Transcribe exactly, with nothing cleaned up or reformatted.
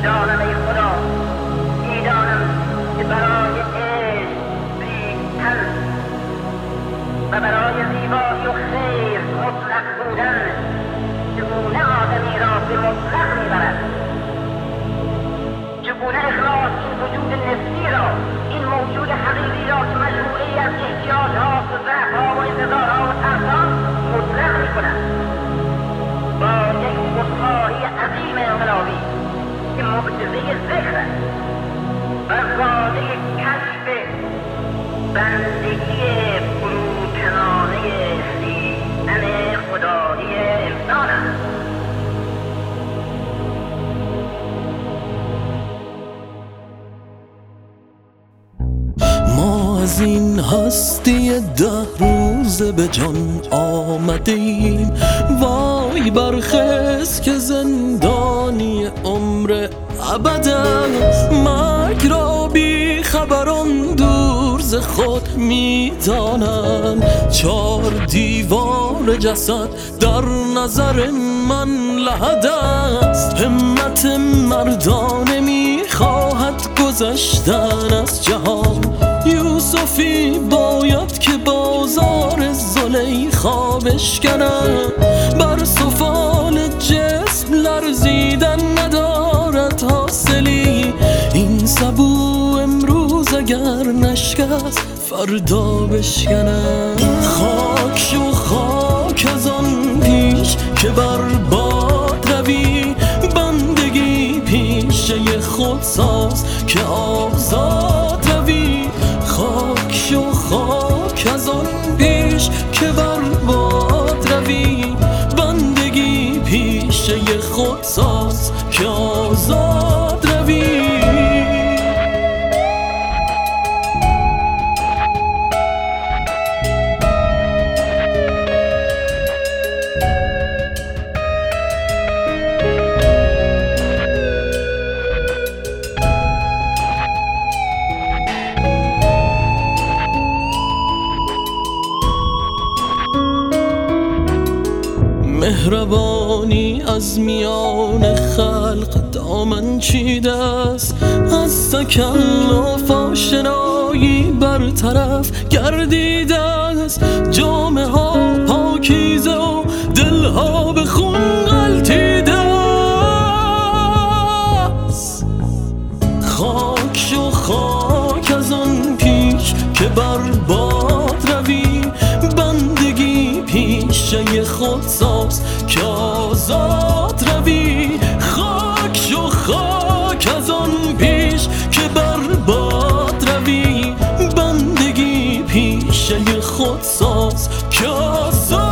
میدانم ای خدا، میدانم که برای عشق ریختن و برای زیبایی و خیر مطلق بودن چگونه آدمی را به مطلق میبرد، چگونه اخلاص این وجود نفسی را، این موجود حقیقی را که مجموعه‌ای از احتیاجها و ضعفها و انتظارها و ترسها مطلق میکند. با یک خودخواهی عظیم انقلابی که معجزه ذکر است و واژه کشف بندگی فروتنانه خویشتن خدایی انسان است. ما از این هستی ده روزه به جان آمدیم، وای برخیز که زندانی عمر ابدا. مرگ را بی خبران دور ز خود میدانند، چار دیوار جسد در نظر من لحد است. همت مردانه میخواهد گذشتن از جهان، یوسفی باید که بازار زلیخا بشکنم. بر سفال جسم لرزیدن ندارد حاصلی، این سبو امروز اگر نشکست فردا بشکنم. خاک شو خاک از آن پیش که بر باد روی، بندگی پیشه خود ساز که آزاد روی. خاک شو خاک از آن پیش که بر باد روی، بندگی پیشه خود ساز که آزاد روی. مهربانی از میان خلق دامن چیده است، از تکلف آشنایی برطرف گردیده است. جامه ها پاکیزه و دلها به خون غلطیده است. خاک شو خاک از آن پیش که بر باد روی، بندگی پیشه خود ساز که آزاد روی. خاک شو خاک از آن پیش که بر باد روی، بندگی پیشه خود ساز که آزاد